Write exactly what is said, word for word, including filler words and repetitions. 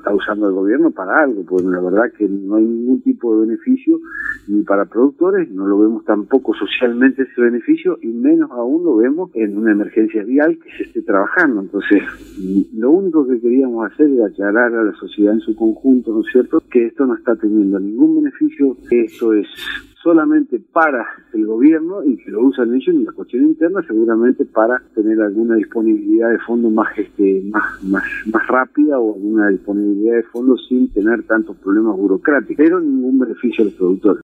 está usando el gobierno para algo, porque la verdad que no hay ningún tipo de beneficio ni para productores, no lo vemos tampoco socialmente ese beneficio, y menos aún lo vemos en una emergencia vial que se esté trabajando. Entonces, lo único que queríamos hacer es aclarar a la sociedad en su conjunto, ¿no es cierto?, que esto no está teniendo ningún beneficio, que esto es solamente para el gobierno y que lo usan ellos en la cuestión interna, seguramente para tener alguna disponibilidad de fondos más este más más más rápida, o alguna disponibilidad de fondos sin tener tantos problemas burocráticos, pero ningún beneficio a los productores.